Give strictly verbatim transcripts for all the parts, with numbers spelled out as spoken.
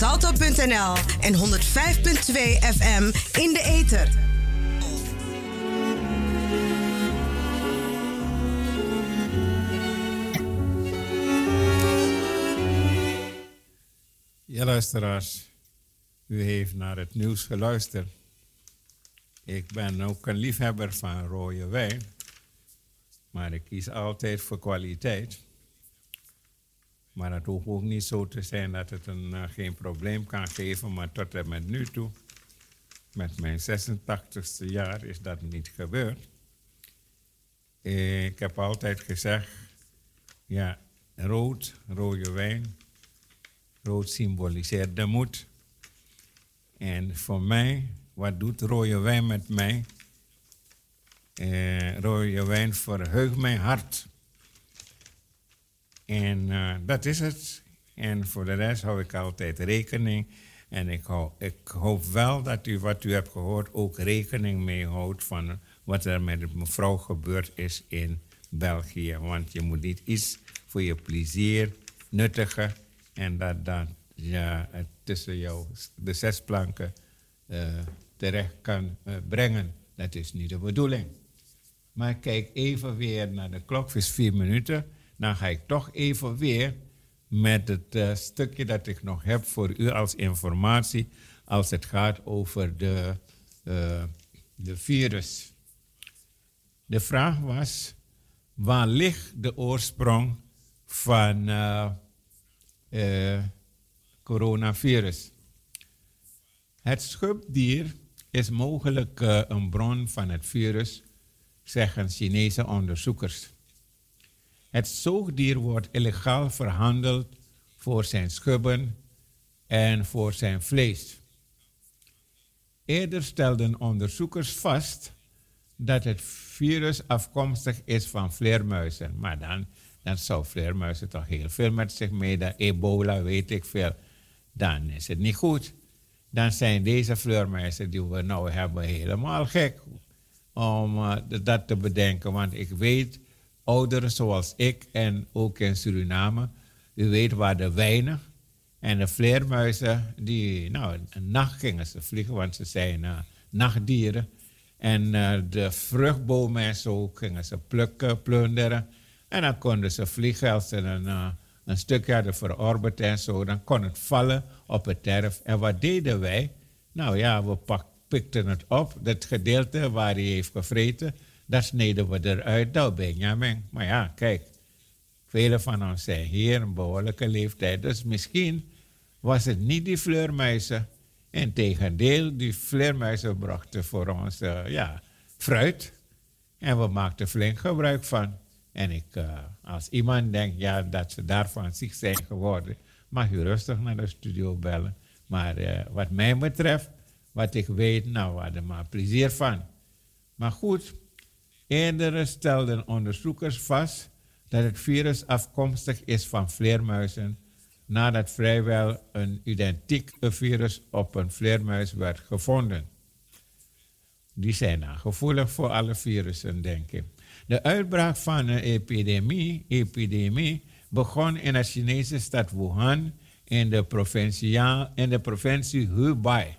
salto punt n l en honderdvijf komma twee F M in de ether. Ja, luisteraars, u heeft naar het nieuws geluisterd. Ik ben ook een liefhebber van rode wijn, maar ik kies altijd voor kwaliteit. Maar het hoeft ook niet zo te zijn dat het een, uh, geen probleem kan geven, maar tot en met nu toe, met mijn zesentachtigste jaar, is dat niet gebeurd. Ik heb altijd gezegd, ja, rood, rode wijn, rood symboliseert de moed. En voor mij, wat doet rode wijn met mij? Uh, rode wijn verheugt mijn hart. En uh, dat is het. En voor de rest hou ik altijd rekening. En ik, hou, ik hoop wel dat u wat u hebt gehoord ook rekening mee houdt van wat er met mevrouw gebeurd is in België. Want je moet niet iets voor je plezier nuttigen en dat dat ja, het tussen jou de zes planken uh, terecht kan uh, brengen. Dat is niet de bedoeling. Maar kijk even weer naar de klok, het is vier minuten. Dan ga ik toch even weer met het uh, stukje dat ik nog heb voor u als informatie als het gaat over de, uh, de virus. De vraag was, waar ligt de oorsprong van uh, uh, coronavirus? Het schubdier is mogelijk uh, een bron van het virus, zeggen Chinese onderzoekers. Het zoogdier wordt illegaal verhandeld voor zijn schubben en voor zijn vlees. Eerder stelden onderzoekers vast dat het virus afkomstig is van vleermuizen. Maar dan, dan zou vleermuizen toch heel veel met zich meedragen. Ebola, weet ik veel. Dan is het niet goed. Dan zijn deze vleermuizen die we nou hebben helemaal gek om uh, dat te bedenken. Want ik weet, ouderen zoals ik en ook in Suriname, u weet waar de wijnen en de vleermuizen, die, nou, een nacht gingen ze vliegen, want ze zijn uh, nachtdieren. En uh, de vruchtbomen en zo gingen ze plukken, plunderen. En dan konden ze vliegen als ze een, uh, een stukje hadden verorberd en zo. Dan kon het vallen op het erf. En wat deden wij? Nou ja, we pak, pikten het op, dat gedeelte waar hij heeft gevreten. Dat sneden we eruit, nou Benjamin. Maar ja, kijk, velen van ons zijn hier een behoorlijke leeftijd. Dus misschien was het niet die vleermuizen. Integendeel, die vleermuizen brachten voor ons uh, ja, fruit. En we maakten flink gebruik van. En ik, uh, als iemand denkt ja, dat ze daarvan ziek zijn geworden, mag u rustig naar de studio bellen. Maar uh, wat mij betreft, wat ik weet, nou, we hadden maar plezier van. Maar goed, eerder stelden onderzoekers vast dat het virus afkomstig is van vleermuizen, nadat vrijwel een identiek virus op een vleermuis werd gevonden. Die zijn dan gevoelig voor alle virussen, denk ik. De uitbraak van een epidemie, epidemie begon in de Chinese stad Wuhan in de, in de provincie Hubei.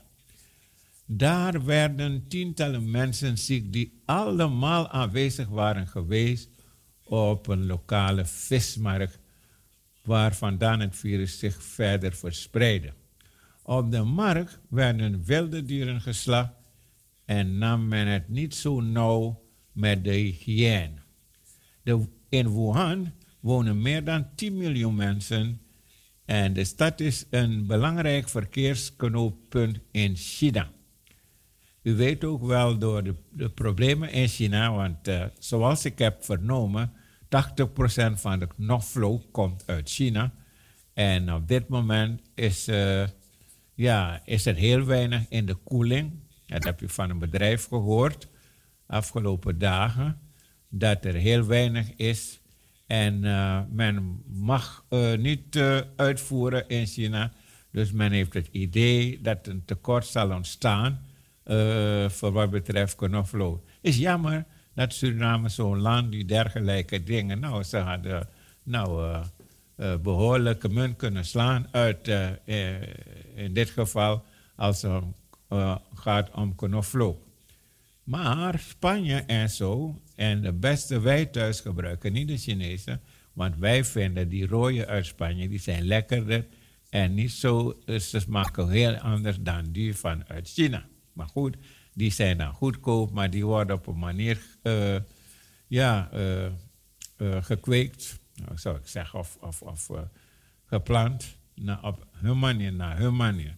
Daar werden tientallen mensen ziek die allemaal aanwezig waren geweest op een lokale vismarkt, waar vandaan het virus zich verder verspreidde. Op de markt werden wilde dieren geslacht en nam men het niet zo nauw met de hygiëne. De, in Wuhan wonen meer dan tien miljoen mensen en de stad is een belangrijk verkeersknooppunt in China. U weet ook wel door de, de problemen in China, want uh, zoals ik heb vernomen, tachtig procent van de knoflook komt uit China. En op dit moment is, uh, ja, is er heel weinig in de koeling. Dat heb je van een bedrijf gehoord afgelopen dagen, dat er heel weinig is. En uh, men mag uh, niet uh, uitvoeren in China. Dus men heeft het idee dat een tekort zal ontstaan uh, voor wat betreft knoflook. Is jammer dat Suriname zo'n land die dergelijke dingen, nou, ze hadden nou, uh, uh, behoorlijke munt kunnen slaan uit uh, uh, in dit geval als het uh, gaat om knoflook. Maar Spanje en zo, en de beste wij thuis gebruiken, niet de Chinese, want wij vinden die rode uit Spanje, die zijn lekkerder en niet zo, ze smaken heel anders dan die van uit China. Maar goed, die zijn dan goedkoop, maar die worden op een manier uh, ja, uh, uh, gekweekt, nou, zou ik zeggen, of, of, of uh, geplant, na, op hun manier, naar hun manier.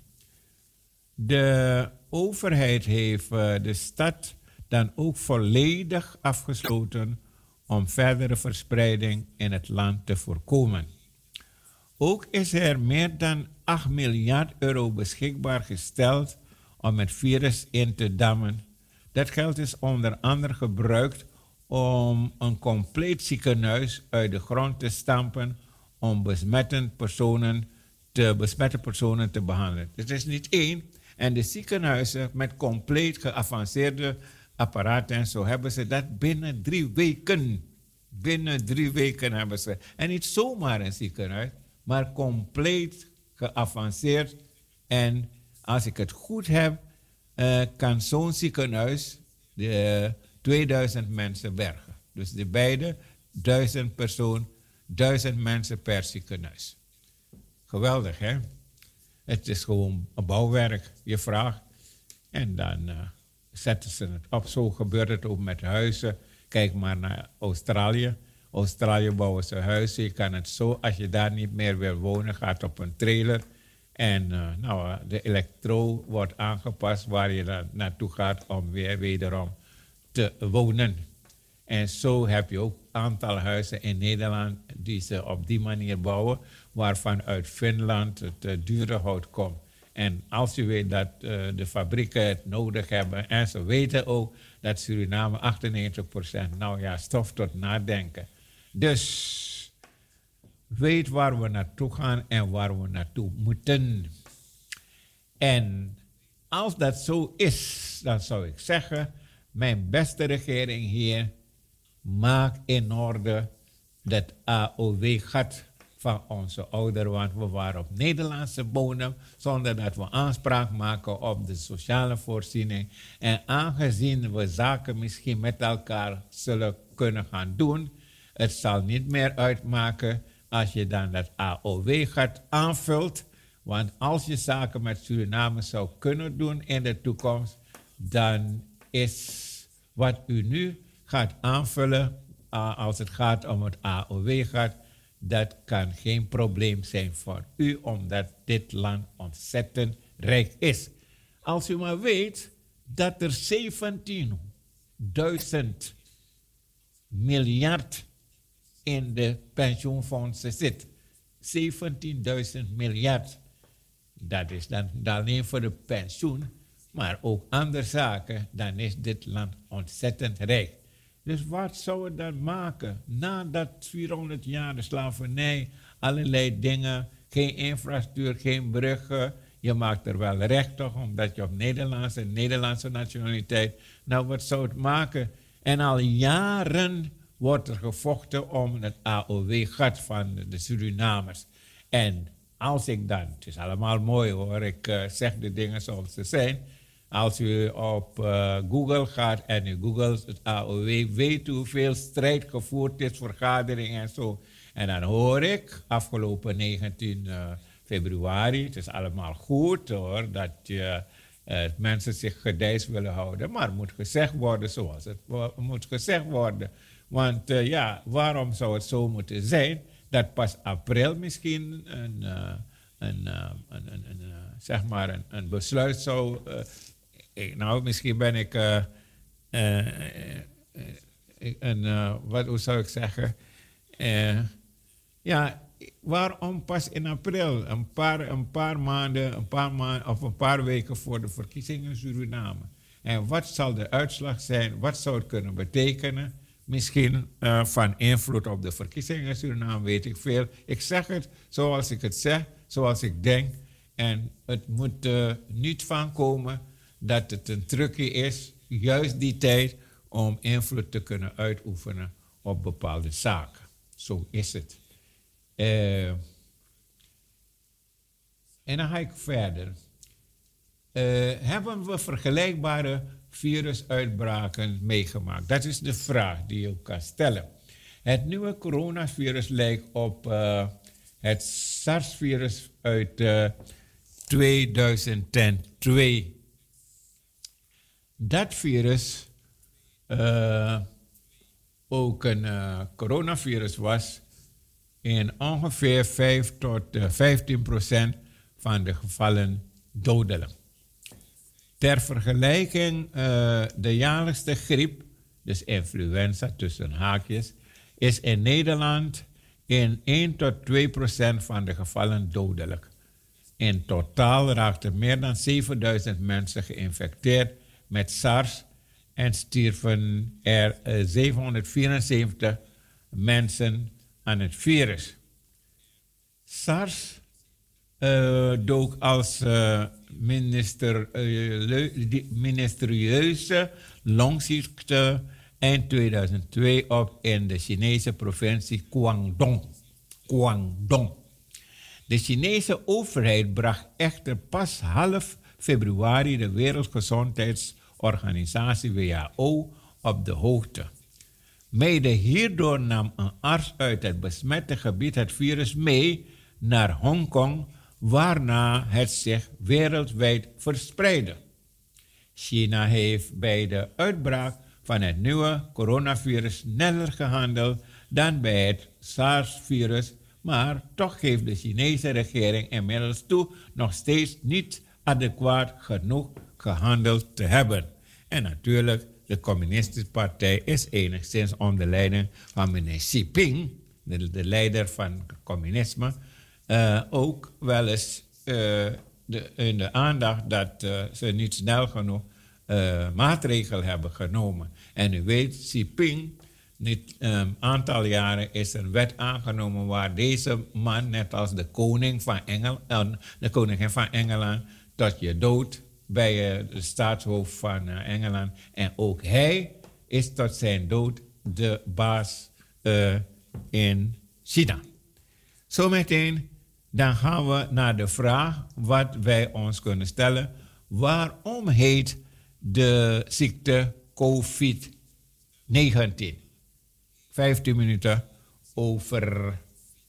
De overheid heeft uh, de stad dan ook volledig afgesloten om verdere verspreiding in het land te voorkomen. Ook is er meer dan acht miljard euro beschikbaar gesteld om het virus in te dammen. Dat geld is onder andere gebruikt om een compleet ziekenhuis uit de grond te stampen om besmette personen te, besmette personen te behandelen. Het is niet één. En de ziekenhuizen met compleet geavanceerde apparaten en zo hebben ze dat binnen drie weken. Binnen drie weken hebben ze. En niet zomaar een ziekenhuis, maar compleet geavanceerd. En als ik het goed heb, uh, kan zo'n ziekenhuis de, tweeduizend mensen bergen. Dus de beide, duizend persoon, duizend mensen per ziekenhuis. Geweldig, hè? Het is gewoon een bouwwerk, je vraagt. En dan uh, zetten ze het op. Zo gebeurt het ook met huizen. Kijk maar naar Australië. Australië bouwen ze huizen. Je kan het zo, als je daar niet meer wil wonen, gaat op een trailer. En uh, nou, de elektro wordt aangepast waar je dan naartoe gaat om weer wederom te wonen. En zo heb je ook een aantal huizen in Nederland die ze op die manier bouwen, waarvan uit Finland het uh, dure hout komt. En als je weet dat uh, de fabrieken het nodig hebben, en ze weten ook dat Suriname achtennegentig procent, nou ja, stof tot nadenken. Dus weet waar we naartoe gaan en waar we naartoe moeten. En als dat zo is, dan zou ik zeggen, mijn beste regering hier, maak in orde dat A O W-gat van onze ouderen, want we waren op Nederlandse bodem, zonder dat we aanspraak maken op de sociale voorziening. En aangezien we zaken misschien met elkaar zullen kunnen gaan doen, het zal niet meer uitmaken als je dan dat A O W-gat aanvult. Want als je zaken met Suriname zou kunnen doen in de toekomst, dan is wat u nu gaat aanvullen, uh, als het gaat om het A O W-gat, dat kan geen probleem zijn voor u, omdat dit land ontzettend rijk is. Als u maar weet dat er zeventienduizend miljard in de pensioenfondsen zit. zeventienduizend miljard. Dat is dan alleen voor de pensioen, maar ook andere zaken, dan is dit land ontzettend rijk. Dus wat zou het dan maken? Nadat vierhonderd jaar de slavernij, allerlei dingen, geen infrastructuur, geen bruggen. Je maakt er wel recht toch, omdat je op Nederlandse, Nederlandse nationaliteit. Nou, wat zou het maken? En al jaren wordt er gevochten om het A O W-gat van de Surinamers. En als ik dan, het is allemaal mooi hoor, ik uh, zeg de dingen zoals ze zijn. Als u op uh, Google gaat en u googelt het A O W, weet u hoeveel strijd gevoerd is, vergaderingen en zo. En dan hoor ik, afgelopen negentien februari, het is allemaal goed hoor, dat je, uh, mensen zich gedijs willen houden. Maar het moet gezegd worden zoals het moet gezegd worden. Want uh, ja, waarom zou het zo moeten zijn dat pas april misschien een, uh, een, uh, een, een, een, uh, zeg maar een, een besluit zou... Uh, Nou, misschien ben ik uh, uh, uh, een, uh, wat hoe zou ik zeggen? Uh, ja, waarom pas in april? Een paar, een paar maanden, een paar maanden of een paar weken voor de verkiezingen in Suriname. En wat zal de uitslag zijn? Wat zou het kunnen betekenen? Misschien uh, van invloed op de verkiezingen in Suriname, weet ik veel. Ik zeg het zoals ik het zeg, zoals ik denk. En het moet er uh, niet van komen dat het een trucje is, juist die tijd, om invloed te kunnen uitoefenen op bepaalde zaken. Zo is het. Uh, En dan ga ik verder. Uh, hebben we vergelijkbare virusuitbraken meegemaakt? Dat is de vraag die je kan stellen. Het nieuwe coronavirus lijkt op uh, het SARS-virus uit uh, tweeduizend twee. Dat virus uh, ook een uh, coronavirus was in ongeveer vijf tot vijftien procent van de gevallen dodelijk. Ter vergelijking, uh, de jaarlijkse griep, dus influenza tussen haakjes, is in Nederland in één tot twee procent van de gevallen dodelijk. In totaal raakten meer dan zevenduizend mensen geïnfecteerd met SARS en stierven er uh, zevenhonderdvierenzeventig mensen aan het virus. SARS uh, dook als uh, minister, uh, ministerieuze longziekte eind tweeduizend twee op in de Chinese provincie Guangdong. Guangdong. De Chinese overheid bracht echter pas half februari de Wereldgezondheidsorganisatie W H O op de hoogte. Mede hierdoor nam een arts uit het besmette gebied het virus mee naar Hongkong, waarna het zich wereldwijd verspreidde. China heeft bij de uitbraak van het nieuwe coronavirus sneller gehandeld dan bij het SARS-virus, maar toch geeft de Chinese regering inmiddels toe nog steeds niet adequaat genoeg gehandeld te hebben. En natuurlijk, de Communistische Partij is enigszins onder leiding van meneer Xi Jinping, de, de leider van het communisme, uh, ook wel eens uh, de, in de aandacht dat uh, ze niet snel genoeg uh, maatregelen hebben genomen. En u weet, Xi Jinping, een um, aantal jaren is een wet aangenomen waar deze man, net als de koning van Engel, uh, de koningin van Engeland, tot je dood bij uh, de staatshoofd van uh, Engeland. En ook hij is tot zijn dood de baas uh, in China. Zometeen dan gaan we naar de vraag wat wij ons kunnen stellen. Waarom heet de ziekte covid negentien? vijftien minuten over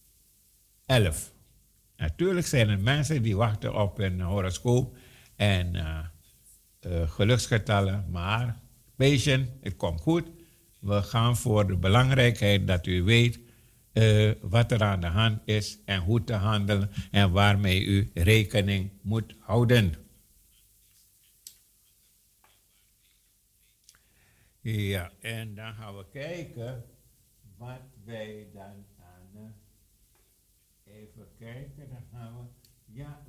elf. Natuurlijk zijn er mensen die wachten op een horoscoop en uh, uh, geluksgetallen, maar patient, het komt goed. We gaan voor de belangrijkheid dat u weet uh, wat er aan de hand is en hoe te handelen en waarmee u rekening moet houden. Ja, en dan gaan we kijken wat wij dan aan... Uh, even kijken, dan gaan we... Ja,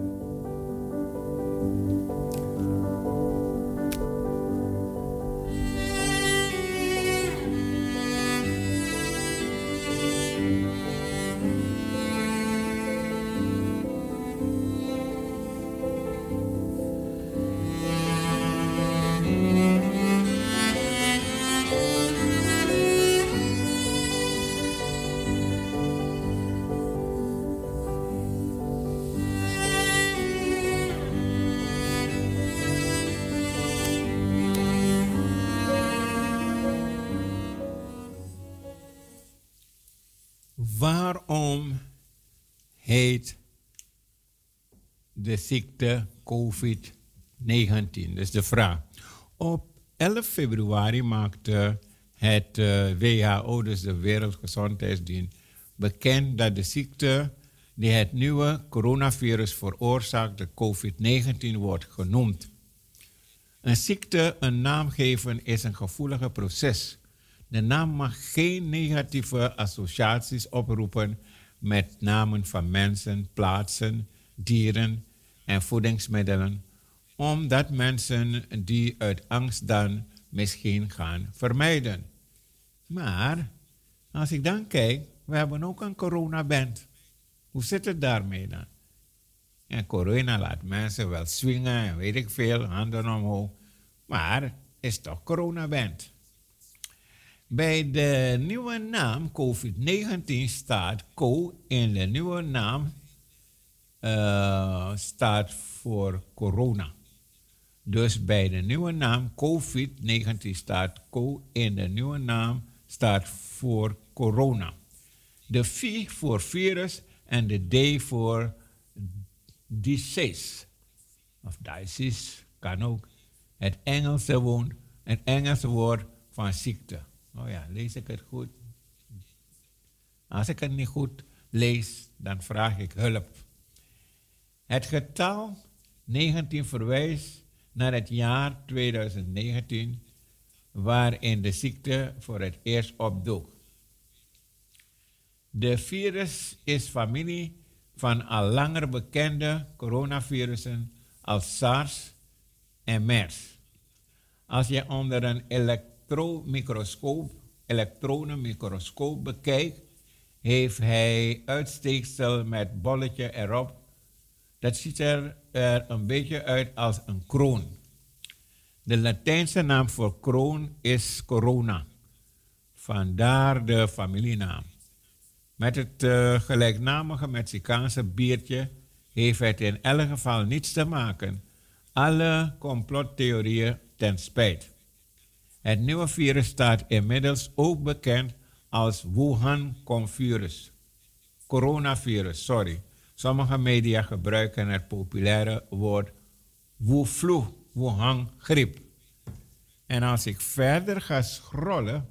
waarom heet de ziekte covid negentien? Dat is de vraag. Op elf februari maakte het uh, W H O, dus de Wereldgezondheidsdienst, bekend dat de ziekte die het nieuwe coronavirus veroorzaakt, de covid negentien, wordt genoemd. Een ziekte een naam geven is een gevoelige proces. De naam mag geen negatieve associaties oproepen met namen van mensen, plaatsen, dieren en voedingsmiddelen, omdat mensen die uit angst dan misschien gaan vermijden. Maar als ik dan kijk, we hebben ook een coronaband. Hoe zit het daarmee dan? En corona laat mensen wel swingen en weet ik veel, handen omhoog, maar is toch coronaband. Bij de nieuwe naam covid negentien staat co in de nieuwe naam uh, staat voor corona. Dus bij de nieuwe naam covid negentien staat co in de nieuwe naam staat voor corona. De V voor virus en de D voor disease. Of disease kan ook. Het Engelse woord, het Engelse woord van ziekte. Oh ja, lees ik het goed? Als ik het niet goed lees, dan vraag ik hulp. Het getal negentien verwijst naar het jaar twintig negentien, waarin de ziekte voor het eerst opdook. De virus is familie van al langer bekende coronavirussen als SARS en MERS. Als je onder een elektromicroscoop, elektronenmicroscoop bekijkt, heeft hij uitsteeksel met bolletje erop. Dat ziet er, er een beetje uit als een kroon. De Latijnse naam voor kroon is corona. Vandaar de familienaam. Met het uh, gelijknamige Mexicaanse biertje heeft het in elk geval niets te maken. Alle complottheorieën ten spijt. Het nieuwe virus staat inmiddels ook bekend als Wuhan-virus. Coronavirus, sorry. Sommige media gebruiken het populaire woord Wu-flu, Wuhan-griep. En als ik verder ga scrollen,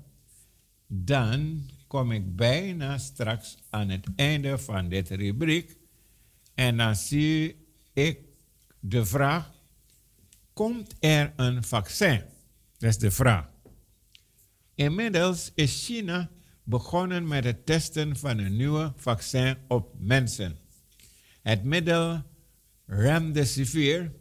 dan kom ik bijna straks aan het einde van dit rubriek. En dan zie ik de vraag, komt er een vaccin? Dat is de vraag. Inmiddels is China begonnen met het testen van een nieuwe vaccin op mensen. Het middel Remdesivir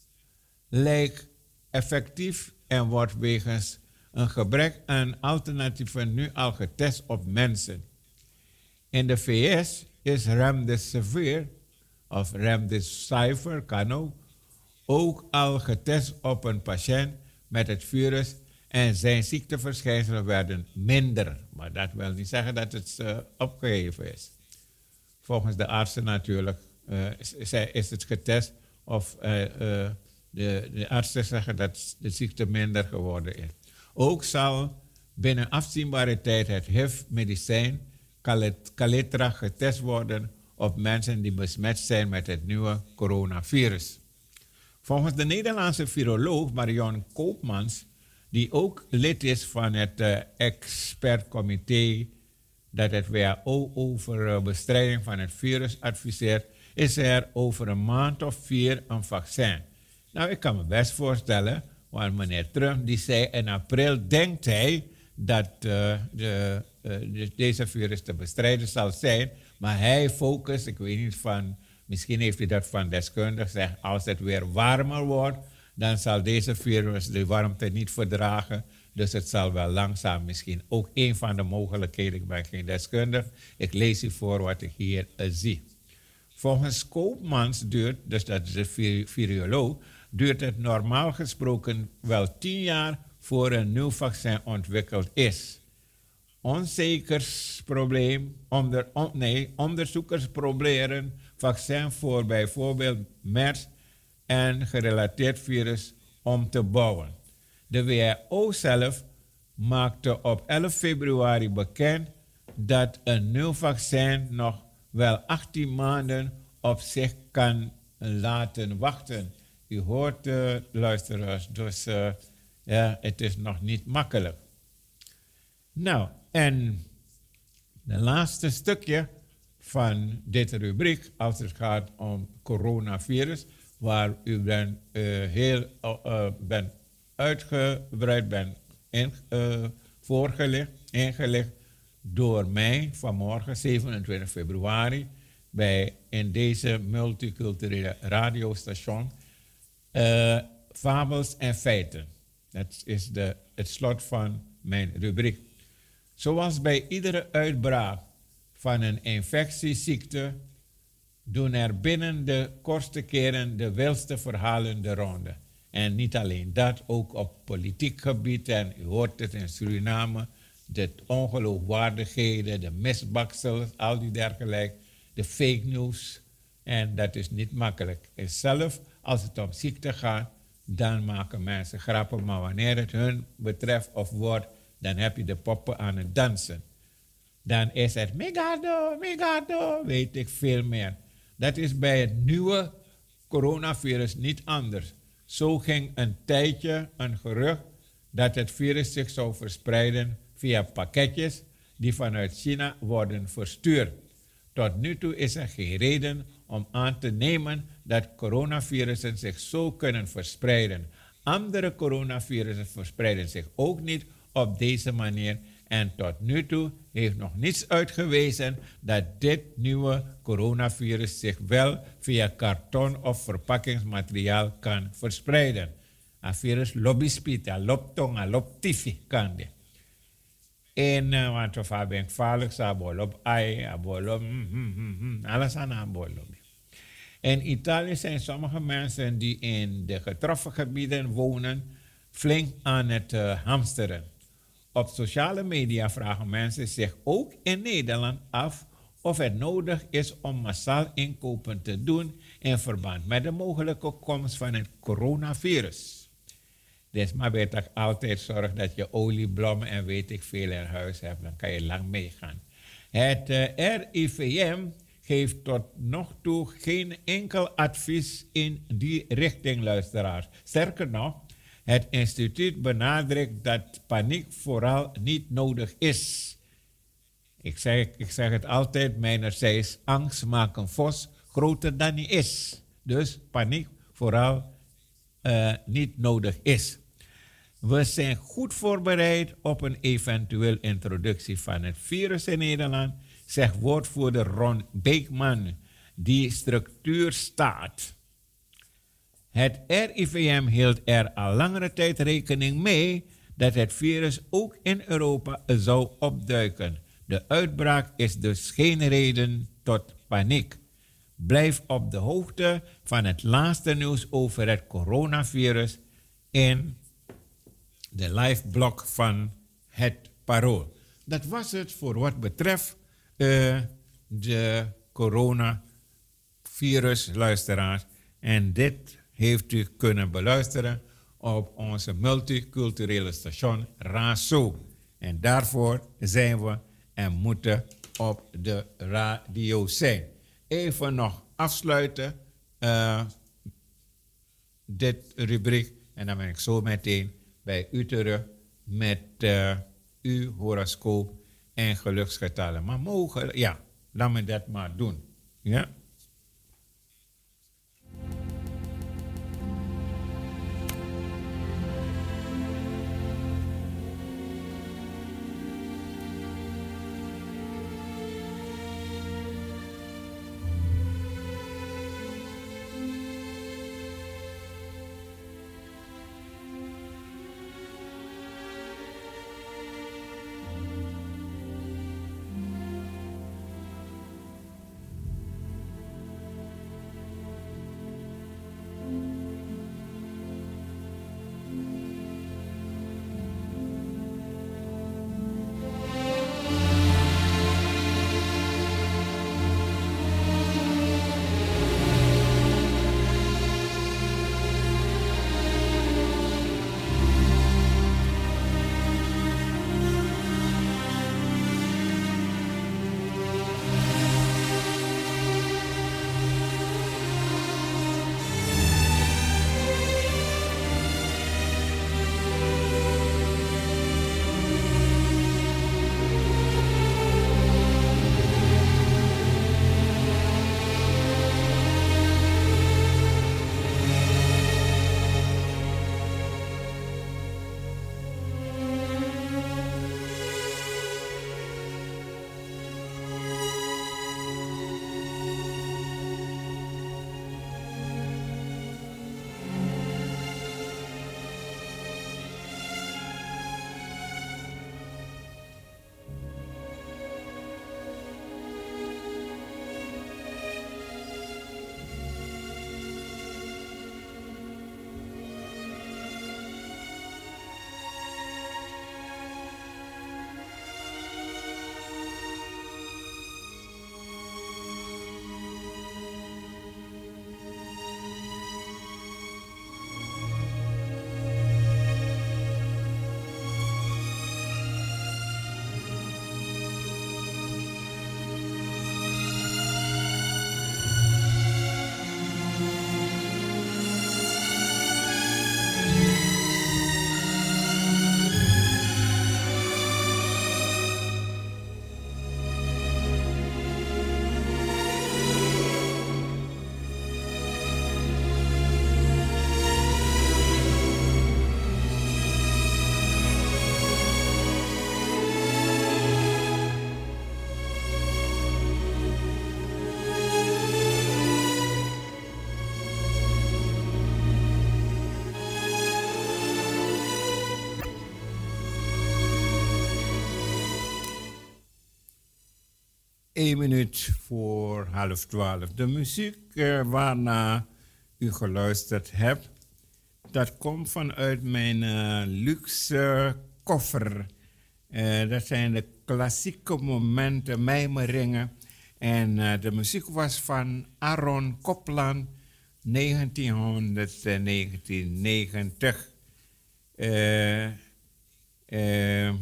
lijkt effectief en wordt wegens een gebrek aan alternatieven nu al getest op mensen. In de V S is Remdesivir, of Remdesivir kan ook, ook al getest op een patiënt met het virus en zijn ziekteverschijnselen werden minder. Maar dat wil niet zeggen dat het uh, opgeheven is. Volgens de artsen natuurlijk uh, is, is het getest of uh, uh, de, de artsen zeggen dat de ziekte minder geworden is. Ook zal binnen afzienbare tijd het H I V-medicijn Kaletra getest worden op mensen die besmet zijn met het nieuwe coronavirus. Volgens de Nederlandse viroloog Marion Koopmans, die ook lid is van het uh, expertcomité dat het W H O over uh, bestrijding van het virus adviseert, is er over een maand of vier een vaccin. Nou, ik kan me best voorstellen, want meneer Trump die zei in april, denkt hij dat uh, de, uh, de, deze virus te bestrijden zal zijn, maar hij focust, ik weet niet van, misschien heeft hij dat van deskundig gezegd, als het weer warmer wordt, dan zal deze virus de warmte niet verdragen. Dus het zal wel langzaam misschien ook een van de mogelijkheden. Ik ben geen deskundige. Ik lees u voor wat ik hier uh, zie. Volgens Koopmans duurt, dus dat is de viroloog, duurt het normaal gesproken wel tien jaar voor een nieuw vaccin ontwikkeld is. Onzekersprobleem, onder, on, nee, onderzoekers proberen vaccin voor bijvoorbeeld MERS en gerelateerd virus om te bouwen. De W H O zelf maakte op elf februari bekend dat een nieuw vaccin nog wel achttien maanden op zich kan laten wachten. U hoort de uh, luisteraars, dus uh, ja, het is nog niet makkelijk. Nou, en het laatste stukje van dit rubriek, als het gaat om coronavirus, waar u ben, uh, heel uh, uh, ben uitgebreid bent in, uh, voorgelegd, ingelicht door mij vanmorgen, zevenentwintig februari, bij, in deze multiculturele radiostation. Uh, fabels en feiten. Dat is de, het slot van mijn rubriek. Zoals bij iedere uitbraak van een infectieziekte doen er binnen de kortste keren de wildste verhalen de ronde. En niet alleen dat, ook op politiek gebied. En u hoort het in Suriname, de ongeloofwaardigheden, de misbaksels, al die dergelijke, de fake news. En dat is niet makkelijk. En zelf, als het om ziekte gaat, dan maken mensen grappen. Maar wanneer het hun betreft of wordt, dan heb je de poppen aan het dansen. Dan is het megado, megado, weet ik veel meer. Dat is bij het nieuwe coronavirus niet anders. Zo ging een tijdje een gerucht dat het virus zich zou verspreiden via pakketjes die vanuit China worden verstuurd. Tot nu toe is er geen reden om aan te nemen dat coronavirussen zich zo kunnen verspreiden. Andere coronavirussen verspreiden zich ook niet op deze manier. En tot nu toe heeft nog niets uitgewezen dat dit nieuwe coronavirus zich wel via karton of verpakkingsmateriaal kan verspreiden. Het virus lobispita, loptonga, loptifi kan dit. En uh, want of hij ben gevaarlijk, sabolop, ai, abolop, mm, mm, mm, mm, alles aan abolop. In Italië zijn sommige mensen die in de getroffen gebieden wonen flink aan het uh, hamsteren. Op sociale media vragen mensen zich ook in Nederland af of het nodig is om massaal inkopen te doen in verband met de mogelijke komst van het coronavirus. Dus maar beter altijd zorg dat je olie, bloemen en weet ik veel in huis hebt. Dan kan je lang meegaan. Het uh, R I V M geeft tot nog toe geen enkel advies in die richting, luisteraars. Sterker nog, het instituut benadrukt dat paniek vooral niet nodig is. Ik zeg, ik zeg het altijd, mijnerzijds, angst maakt een vos groter dan hij is. Dus paniek vooral uh, niet nodig is. We zijn goed voorbereid op een eventueel introductie van het virus in Nederland, zegt woordvoerder Ron Beekman, die structuur staat. Het R I V M hield er al langere tijd rekening mee dat het virus ook in Europa zou opduiken. De uitbraak is dus geen reden tot paniek. Blijf op de hoogte van het laatste nieuws over het coronavirus in de live blog van het Parool. Dat was het voor wat betreft uh, de coronavirus, luisteraars. En dit heeft u kunnen beluisteren op onze multiculturele station Razo. En daarvoor zijn we en moeten op de radio zijn. Even nog afsluiten uh, dit rubriek en dan ben ik zo meteen bij u terug met uh, uw horoscoop en geluksgetallen. Maar mogen, ja, laat me dat maar doen. Ja. één minuut voor half twaalf. De muziek uh, waarna u geluisterd hebt, dat komt vanuit mijn uh, luxe koffer. Uh, dat zijn de klassieke momenten, mijmeringen. En uh, de muziek was van Aaron Copland, negentienhonderd negenennegentig. Uh, uh,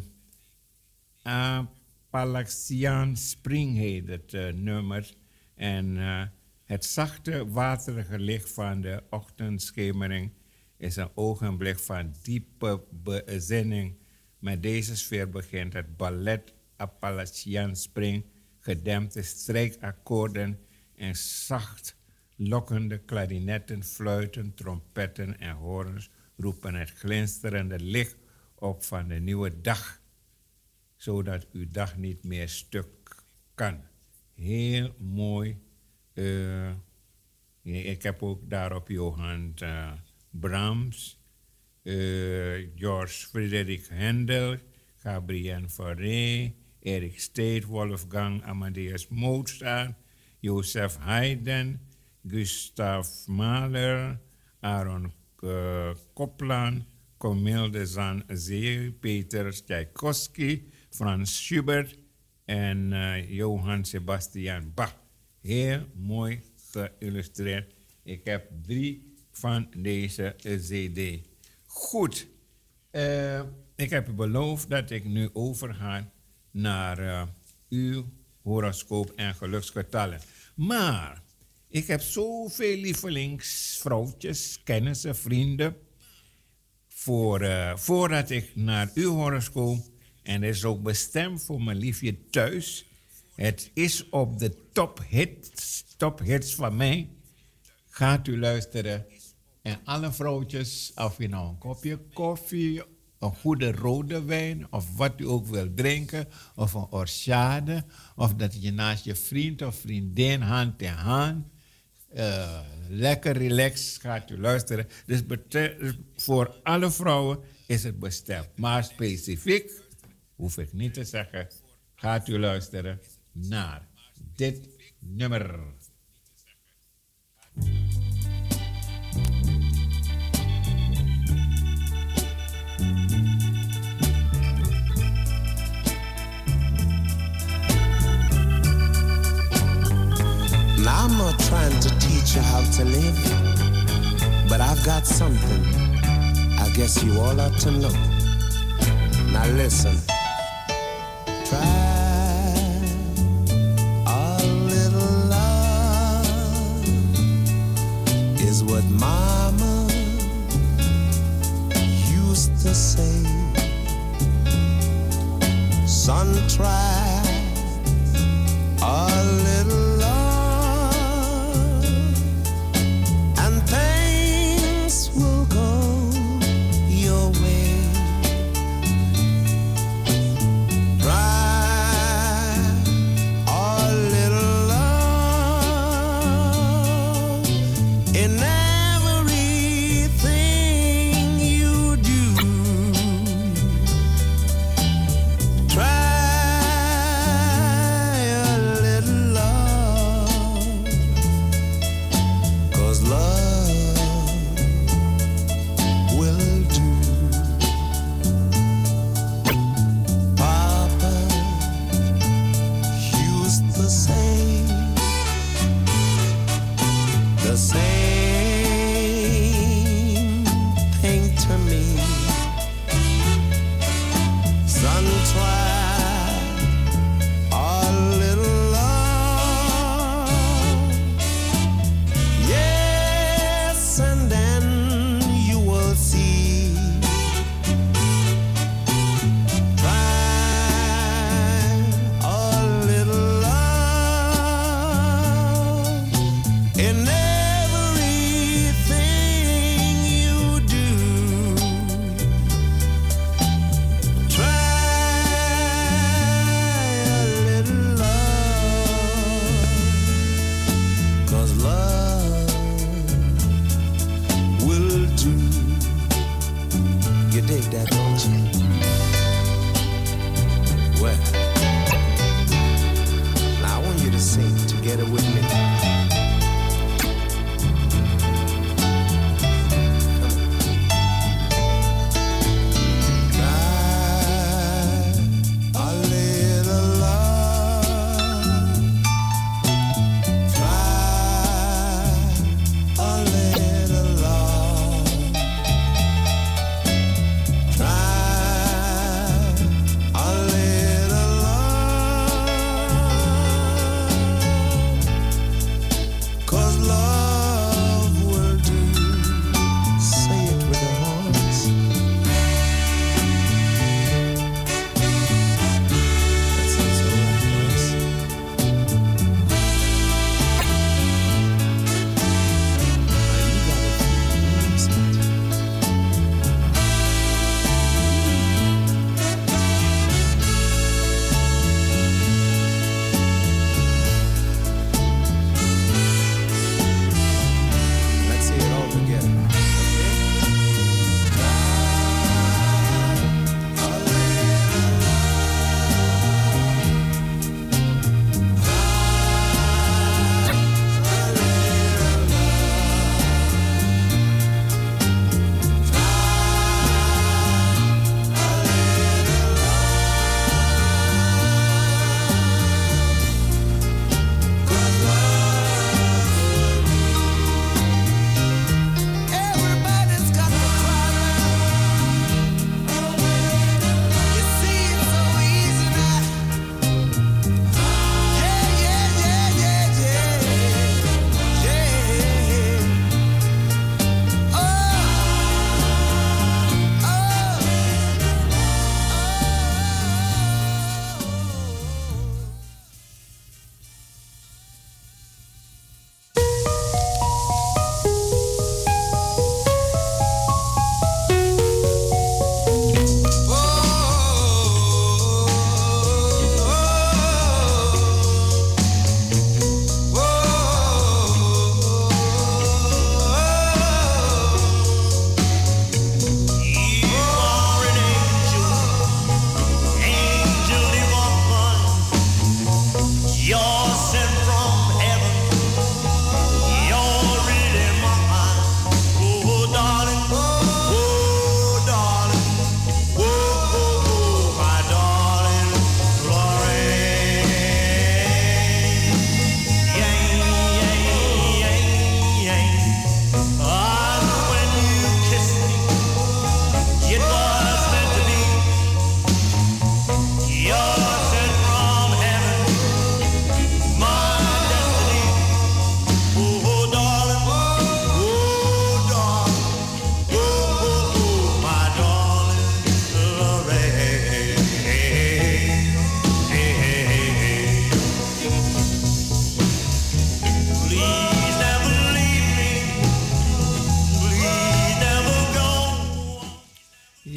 Appalachian Spring heet het uh, nummer. En uh, het zachte, waterige licht van de ochtendschemering is een ogenblik van diepe bezinning. Met deze sfeer begint het ballet Appalachian Spring, gedempte strijkakkoorden en zacht lokkende klarinetten, fluiten, trompetten en horens roepen het glinsterende licht op van de nieuwe dag, zodat uw dag niet meer stuk kan. Heel mooi. Uh, ik heb ook daarop Johann uh, Brahms, uh, George Friedrich Händel, Gabriel Fauré, Erik Stedt, Wolfgang Amadeus Mozart, Joseph Haydn, Gustav Mahler, Aaron uh, Copland, Camille de Saint-Exupéry, Peter Tchaikovsky, Franz Schubert en uh, Johann Sebastian Bach. Heel mooi geïllustreerd. Ik heb drie van deze C D. Goed. Uh, ik heb beloofd dat ik nu overga naar uh, uw horoscoop en geluksgetallen. Maar ik heb zoveel lievelingsvrouwtjes, kennissen, vrienden. Voor, uh, voordat ik naar uw horoscoop, en het is ook bestemd voor mijn liefje thuis. Het is op de top hits, top hits van mij. Gaat u luisteren. En alle vrouwtjes, of je nou een kopje koffie, een goede rode wijn, of wat u ook wilt drinken, of een orchade, of dat je naast je vriend of vriendin hand in hand, uh, lekker relaxed gaat u luisteren. Dus bete- voor alle vrouwen is het bestemd. Maar specifiek, hoef ik niet te zeggen, gaat u luisteren naar dit nummer. Now I'm not trying to teach you how to live, but I've got something I guess you all ought to know. Now listen. Try a little love is what Mama used to say. Son, try a little love and things will go your way.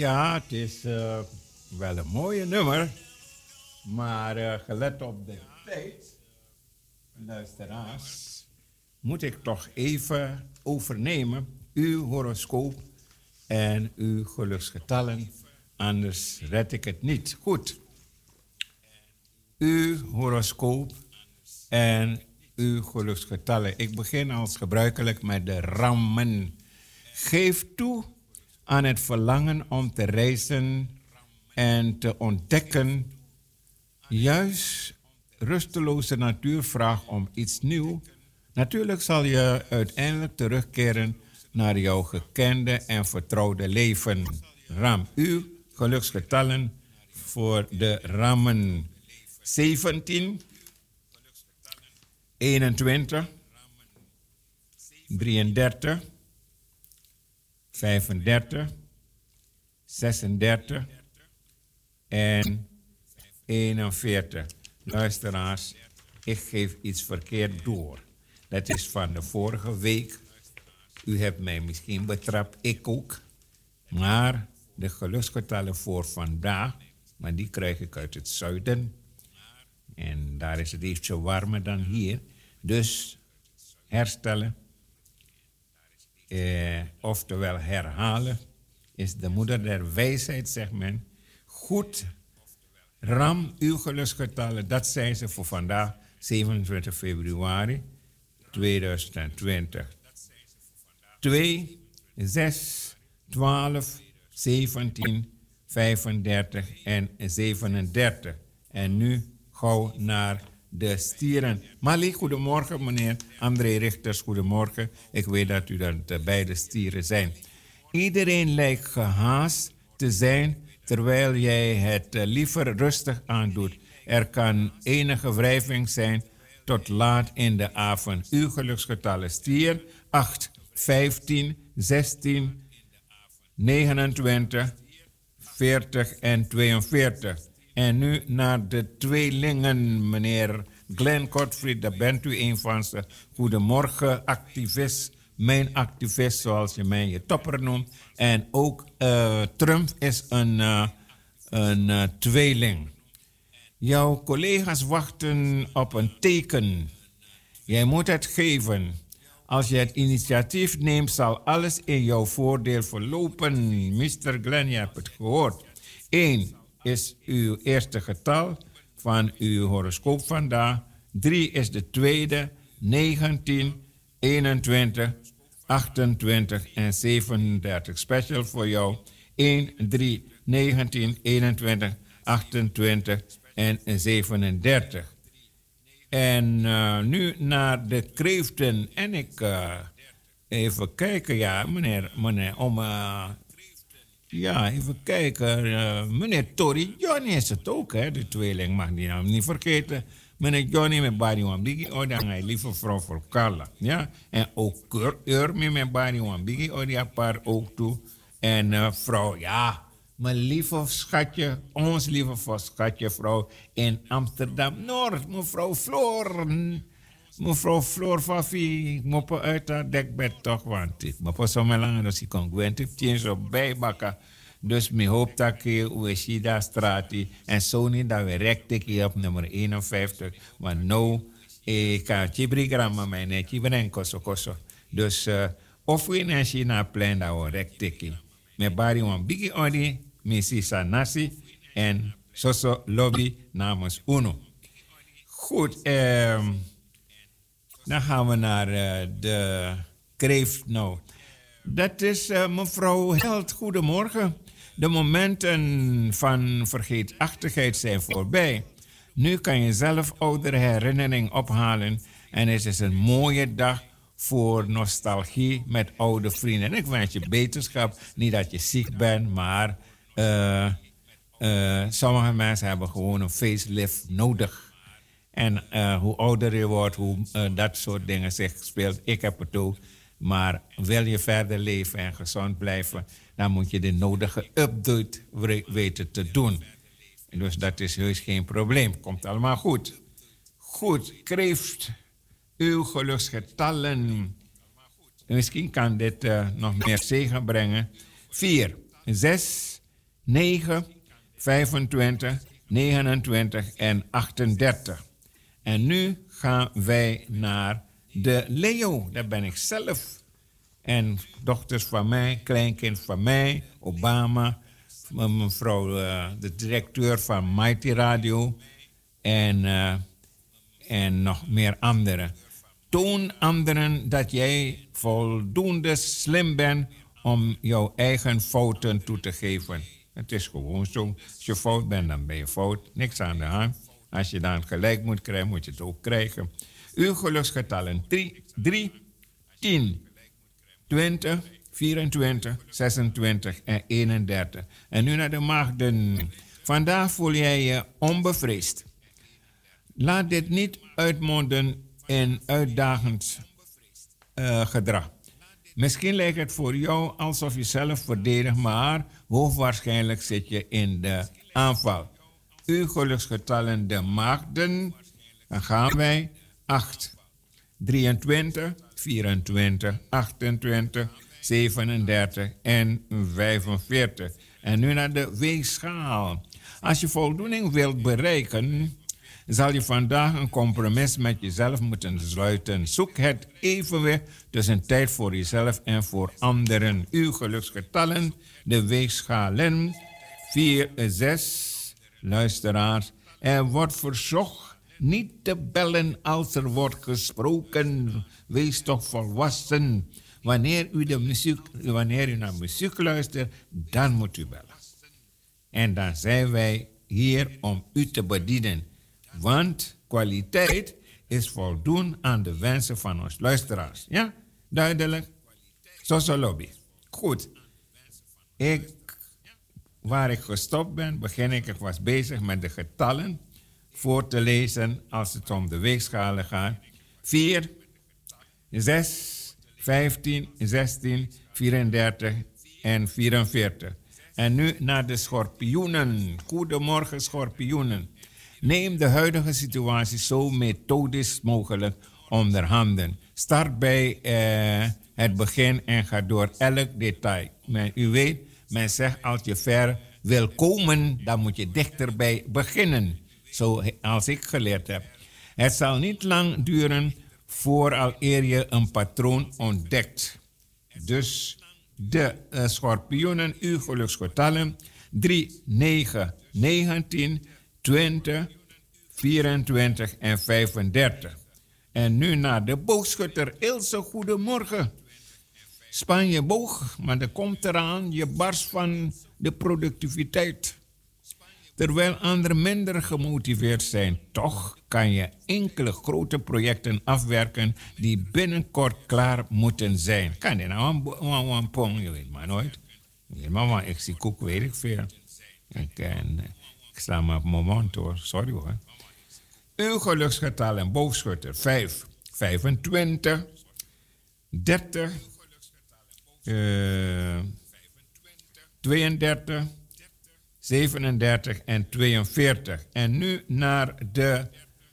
Ja, het is uh, wel een mooie nummer. Maar uh, gelet op de tijd, luisteraars, moet ik toch even overnemen uw horoscoop en uw geluksgetallen. Anders red ik het niet. Goed. Uw horoscoop en uw geluksgetallen. Ik begin als gebruikelijk met de rammen. Geef toe aan het verlangen om te reizen en te ontdekken. Juist rusteloze natuur vraagt om iets nieuws. Natuurlijk zal je uiteindelijk terugkeren naar jouw gekende en vertrouwde leven. Ram, uw geluksgetallen voor de rammen. zeventien, eenentwintig, drieëndertig, vijfendertig, zesendertig en eenenveertig. Luisteraars, ik geef iets verkeerd door. Dat is van de vorige week. U hebt mij misschien betrapt, ik ook. Maar de geluksgetallen voor vandaag, maar die krijg ik uit het zuiden. En daar is het ietsje warmer dan hier. Dus herstellen, eh, oftewel herhalen, is de moeder der wijsheid, zegt men. Goed, ram uw geluksgetallen, dat zijn ze voor vandaag, zevenentwintig februari tweeduizend twintig. twee, zes, twaalf, zeventien, vijfendertig en zevenendertig. En nu gauw naar de stieren. Mali, goedemorgen meneer. André Richters, goedemorgen. Ik weet dat u dan de beide stieren zijn. Iedereen lijkt gehaast te zijn, terwijl jij het liever rustig aandoet. Er kan enige wrijving zijn tot laat in de avond. Uw geluksgetallen stier, acht, vijftien, zestien, negenentwintig, veertig en tweeënveertig. En nu naar de tweelingen, meneer Glenn Godfried, daar bent u een van ze. Goedemorgen, activist, mijn activist, zoals je mij je topper noemt. En ook uh, Trump is een, uh, een uh, tweeling. Jouw collega's wachten op een teken. Jij moet het geven. Als je het initiatief neemt, zal alles in jouw voordeel verlopen. mister Glenn, je hebt het gehoord. één is uw eerste getal van uw horoscoop vandaag. drie is de tweede, negentien, eenentwintig, achtentwintig en zevenendertig. Special voor jou. één, drie, negentien, eenentwintig, achtentwintig en zevenendertig. En uh, nu naar de kreeften. En ik uh, even kijken, ja, meneer, meneer om... Uh, ja, even kijken. Uh, meneer Tori Johnny is het ook, hè, de tweeling. Mag die naam niet vergeten. Meneer Johnny met Barry Wambigi, oh, dan hij lieve vrouw voor Carla. Ja, en ook Urmi met Barry Wambigi, oh, die apart ook toe. En uh, vrouw, ja, mijn lieve schatje, ons lieve schatje vrouw in Amsterdam-Noord, mevrouw Floor. Mevrouw Floor Fafi, moppen uit haar dekbed toch, want ik moppen zo me lang, dus ik kan gewoon tien zo bijbakken. Dus ik hoop dat ik we Shida straat en zo niet dat we recht op nummer eenenvijftig. Want nou, ik kan chibrigramma mijn net chibren koso koso. Dus uh, of we naar China plein dat we recht tikken. Met bari wan bigi odi, missie Sanasi en Soso Lobby namens Uno. Goed, eh... dan gaan we naar uh, de kreeft nou. Dat is uh, mevrouw Held, goedemorgen. De momenten van vergeetachtigheid zijn voorbij. Nu kan je zelf oudere herinnering ophalen. En het is een mooie dag voor nostalgie met oude vrienden. En ik wens je beterschap. Niet dat je ziek bent, maar uh, uh, sommige mensen hebben gewoon een facelift nodig. En uh, hoe ouder je wordt, hoe uh, dat soort dingen zich speelt. Ik heb het ook. Maar wil je verder leven en gezond blijven, dan moet je de nodige update weten te doen. En dus dat is heus geen probleem. Komt allemaal goed. Goed, kreeft uw geluksgetallen. Misschien kan dit uh, nog meer zegen brengen. vier, zes, negen, vijfentwintig, negenentwintig en achtendertig. En nu gaan wij naar de Leo. Daar ben ik zelf. En dochters van mij, kleinkind van mij, Obama, mevrouw uh, de directeur van Mighty Radio en, uh, en nog meer anderen. Toon anderen dat jij voldoende slim bent om jouw eigen fouten toe te geven. Het is gewoon zo. Als je fout bent, dan ben je fout. Niks aan de hand. Als je dan gelijk moet krijgen, moet je het ook krijgen. Uw geluksgetallen drie, tien, twintig, vierentwintig, zesentwintig en eenendertig. En nu naar de maagden. Vandaag voel jij je onbevreesd. Laat dit niet uitmonden in uitdagend uh, gedrag. Misschien lijkt het voor jou alsof je zelf verdedigt, maar hoogwaarschijnlijk zit je in de aanval. Uw geluksgetallen de maagden. Dan gaan wij acht, drieëntwintig, vierentwintig, achtentwintig, zevenendertig en vijfenveertig. En nu naar de weegschaal. Als je voldoening wilt bereiken, zal je vandaag een compromis met jezelf moeten sluiten. Zoek het evenwicht tussen tijd voor jezelf en voor anderen. Uw geluksgetallen, de weegschalen, vier, zes, luisteraars. Er wordt verzocht niet te bellen als er wordt gesproken. Wees toch volwassen. Wanneer u, de muziek, wanneer u naar muziek luistert, dan moet u bellen. En dan zijn wij hier om u te bedienen. Want kwaliteit is voldoen aan de wensen van ons luisteraars. Ja, duidelijk. Social lobby. Goed. Ik, waar ik gestopt ben, begin ik, ik was bezig met de getallen voor te lezen als het om de weegschalen gaat. vier, zes, vijftien, zestien, vierendertig en vierenveertig. En nu naar de schorpioenen. Goedemorgen schorpioenen. Neem de huidige situatie zo methodisch mogelijk onder handen. Start bij uh, het begin en ga door elk detail. Men, u weet, men zegt als je ver wil komen, dan moet je dichterbij beginnen. Zoals ik geleerd heb. Het zal niet lang duren voor eer je een patroon ontdekt. Dus de uh, schorpioenen, uw geluksgetallen, drie, negen, negentien, twintig, vierentwintig en vijfendertig. En nu naar de boogschutter. Ilse, goedemorgen. Span je boog, maar er komt eraan, je barst van de productiviteit. Terwijl anderen minder gemotiveerd zijn, toch kan je enkele grote projecten afwerken die binnenkort klaar moeten zijn. Kan je nou een, een pong, je weet maar nooit. Maar ik zie koek, weet ik veel. Ik, en, ik sta maar op mijn mond hoor, sorry hoor. Uw geluksgetallen, boogschutter, vijf, vijfentwintig, dertig, uh, tweeëndertig, zevenendertig en tweeënveertig. En nu naar de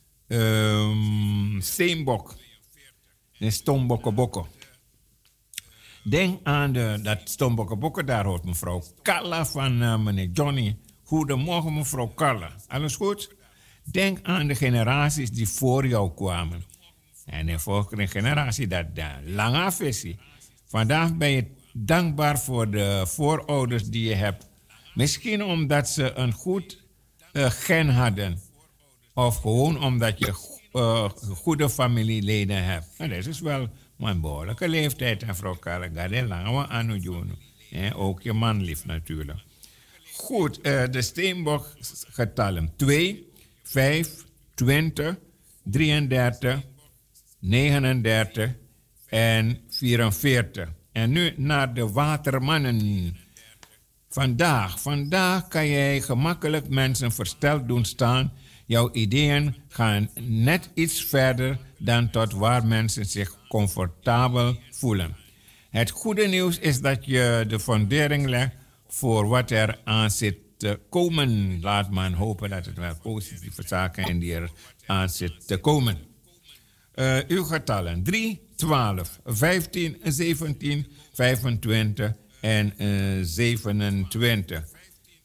um, steenbok, de stombokkenbokken. Denk aan de, dat stombokkenbokken, daar hoort mevrouw Carla van uh, meneer Johnny. Goedemorgen mevrouw Carla, alles goed? Denk aan de generaties die voor jou kwamen. En de volgende generatie, dat de lange visie. Vandaag ben je dankbaar voor de voorouders die je hebt. Misschien omdat ze een goed uh, gen hadden. Of gewoon omdat je uh, goede familieleden hebt. En dat is wel een behoorlijke leeftijd, mevrouw Carla. Ga je lang aan het doen. Ook je man lief natuurlijk. Goed, uh, de steenbok getallen. twee, vijf, twintig, drieëndertig, negenendertig en vierenveertig. En nu naar de watermannen. Vandaag, vandaag kan jij gemakkelijk mensen versteld doen staan. Jouw ideeën gaan net iets verder dan tot waar mensen zich comfortabel voelen. Het goede nieuws is dat je de fundering legt voor wat er aan zit te komen. Laat maar hopen dat het wel positieve zaken zijn die er aan zit te komen. Uh, uw getallen drie, twaalf, vijftien, zeventien, vijfentwintig en uh, zevenentwintig.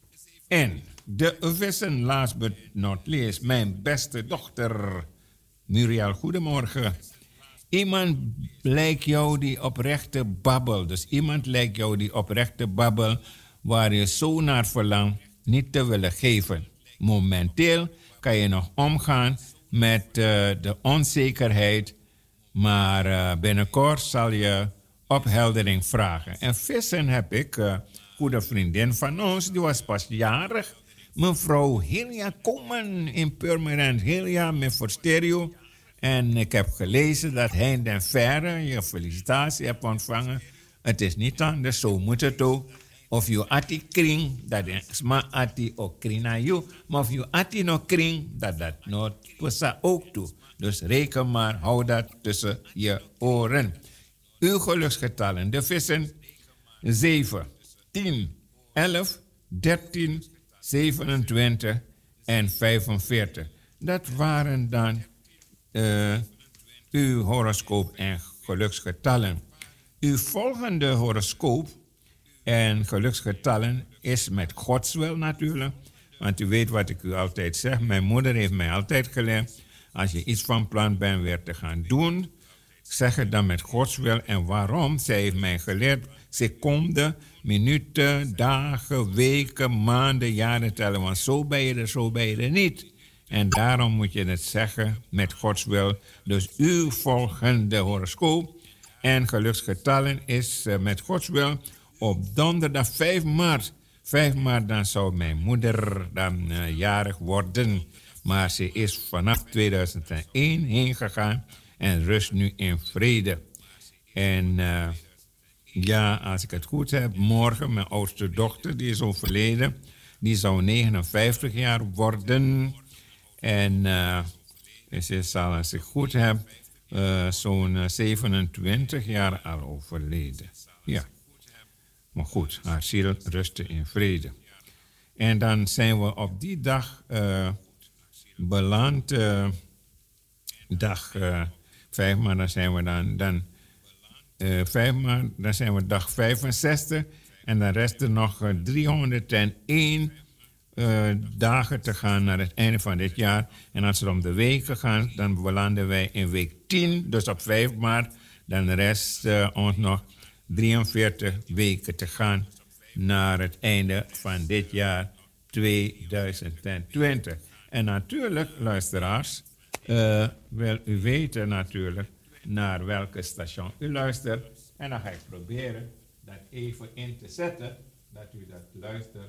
En de vissen, last but not least, mijn beste dochter Muriel, goedemorgen. Iemand lijkt jou die oprechte babbel, dus iemand lijkt jou die oprechte babbel waar je zo naar verlangt niet te willen geven. Momenteel kan je nog omgaan met uh, de onzekerheid, maar uh, binnenkort zal je opheldering vragen. En vissen heb ik, uh, goede vriendin van ons, die was pas jarig. Mevrouw Hilja Komen in Purmerend. Hilja met Forsterio. En ik heb gelezen dat hij den Verre je felicitatie hebt ontvangen. Het is niet anders, zo moet het ook. Of je ati kring, dat is maar ati ook kring naar jou. Maar of je ati nog kring, dat dat nooit passa ook toe. Dus reken maar, hou dat tussen je oren. Uw geluksgetallen, de vissen, zeven, tien, elf, dertien, zevenentwintig en vijfenveertig. Dat waren dan uh, uw horoscoop en geluksgetallen. Uw volgende horoscoop en geluksgetallen is met Gods wil natuurlijk. Want u weet wat ik u altijd zeg. Mijn moeder heeft mij altijd geleerd. Als je iets van plan bent weer te gaan doen, zeg het dan met Gods wil. En waarom? Zij heeft mij geleerd seconden, minuten, dagen, weken, maanden, jaren tellen. Want zo ben je er, zo ben je er niet. En daarom moet je het zeggen met Gods wil. Dus uw volgende horoscoop en geluksgetallen is uh, met Gods wil op donderdag vijf maart. vijf maart dan zou mijn moeder dan uh, jarig worden. Maar ze is vanaf tweeduizend één heen gegaan en rust nu in vrede. En uh, ja, als ik het goed heb, morgen mijn oudste dochter, die is overleden. Die zou negenenvijftig jaar worden. En uh, ze zal, als ik goed heb, uh, zo'n zevenentwintig jaar al overleden. Ja, maar goed, haar ziel rustte in vrede. En dan zijn we op die dag uh, beland, uh, dag uh, vijf maart, dan zijn we dan, dan uh, vijf maart, dan zijn we dag vijfenzestig. En dan resten nog uh, driehonderdéén uh, dagen te gaan naar het einde van dit jaar. En als we om de weken gaan, dan belanden wij in week tien, dus op vijf maart. Dan rest uh, ons nog drieënveertig weken te gaan naar het einde van dit jaar tweeduizend twintig. En natuurlijk, luisteraars, uh, wil u weten natuurlijk naar welke station u luistert. En dan ga ik proberen dat even in te zetten, dat u dat luistert.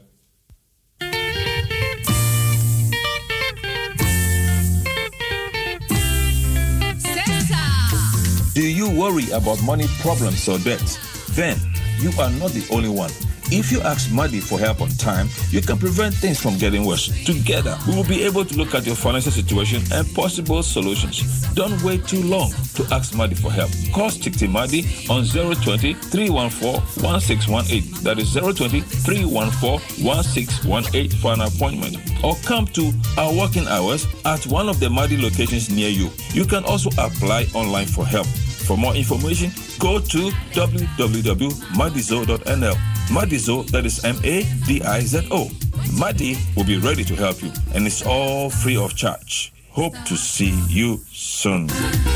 Do you worry about money problems or debt? Then you are not the only one. If you ask Madi for help on time, you can prevent things from getting worse. Together, we will be able to look at your financial situation and possible solutions. Don't wait too long to ask Madi for help. Call Stikti Madi on zero two zero, three one four, one six one eight. That is zero two zero, three one four, one six one eight for an appointment. Or come to our working hours at one of the Madi locations near you. You can also apply online for help. For more information, go to w w w dot madizo dot n l. Madizo, that is M A D I Z O. Madi will be ready to help you, and it's all free of charge. Hope to see you soon.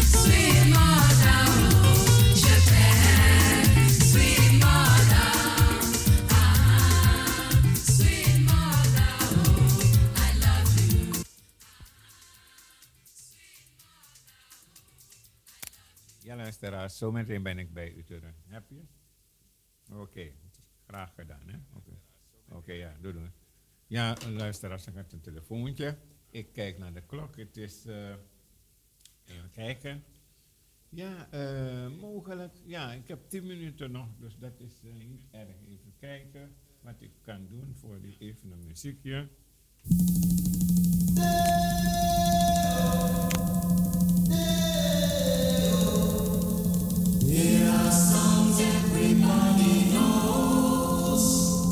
Ja, luisteraars, zometeen ben ik bij u terug. Heb je? Oké, okay. Graag gedaan, hè? Oké, okay. okay, ja, doe doen. Ja, luisteraars, dan gaat een telefoontje. Ik kijk naar de klok. Het is, uh, even kijken. Ja, uh, mogelijk. Ja, ik heb tien minuten nog, dus dat is uh, niet erg. Even kijken wat ik kan doen voor die even een muziekje. There are songs everybody knows.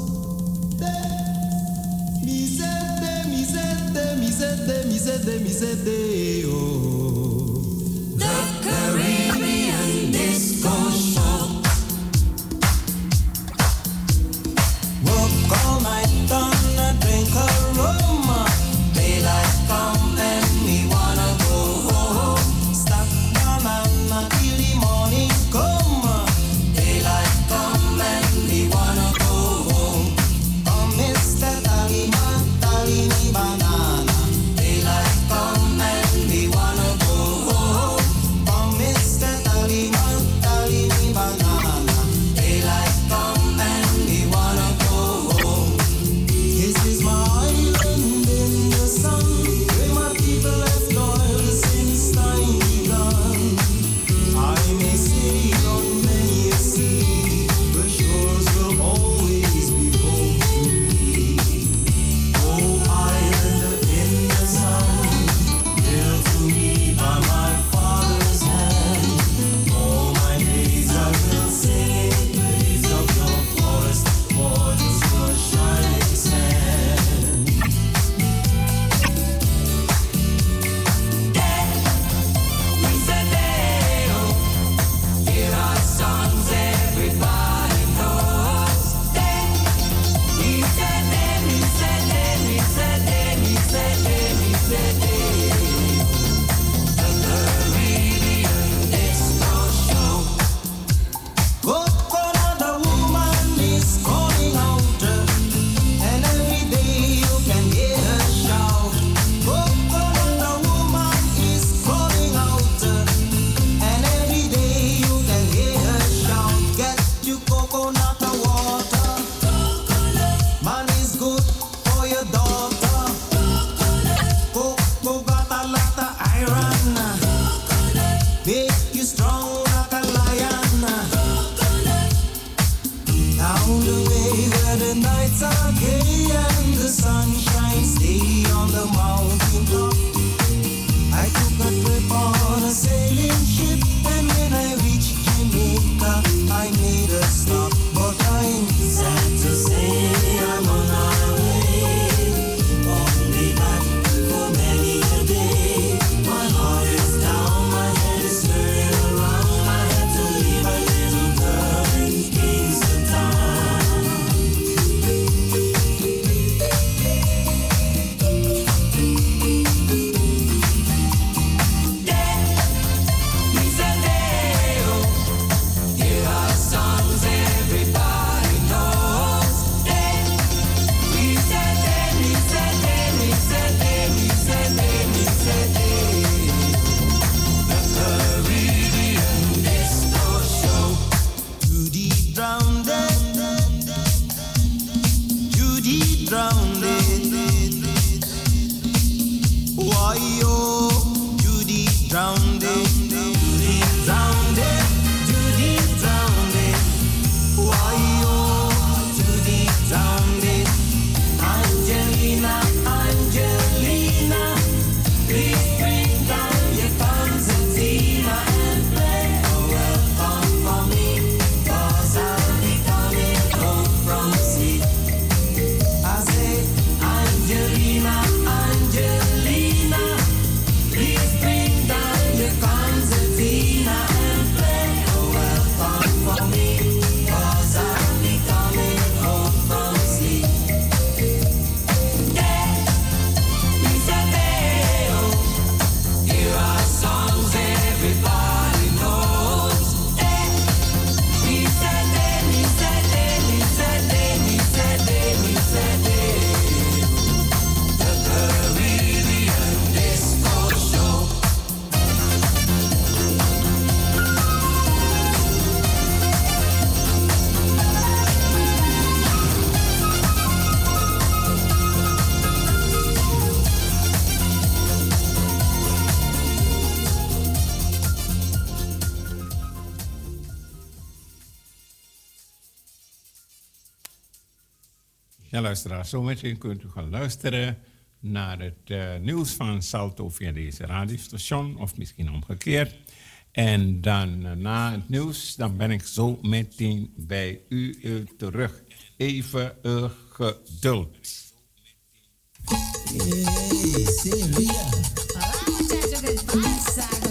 Misete, misete, misete, misete, misete, oh. The Caribbean Disco Show. Work all night on a drink. Down the way where the nights are gay and the sun shines steady on the mountain top. I took a trip on a sailing ship, and when I reached Jamaica, I made a stop. But I'm sad to say I'm on my way. Won't be back for many a day. My heart is down, my head is turning around. I had to leave my little girl in Kingston Town. Here are songs everybody knows. We said that, we said that, we said that, we said that, we said that. The Caribbean Disco Show. Judy drowned it. Judy drowned it. Why oh, Judy drowned it. Judy drowned it. Judy drowned it. Why oh, Judy drowned it. Angelina, Angelina, please bring down your concertina and play a welcome for me, 'cause I'll be coming home from sea. I say, Angelina, Angelina, please bring down your concertina and play a welcome for me, 'cause I'll be coming home from sea. Here are songs everybody knows. We said that, we said that, we said that, we said that, we said that. The Caribbean Disco Show. Ja, luisteraars, zometeen kunt u gaan luisteren naar het uh, nieuws van Salto via deze radiostation, of misschien omgekeerd. En dan uh, na het nieuws, dan ben ik zo meteen bij u uh, terug. Even uh, geduld. Hey, Sylvia. All right,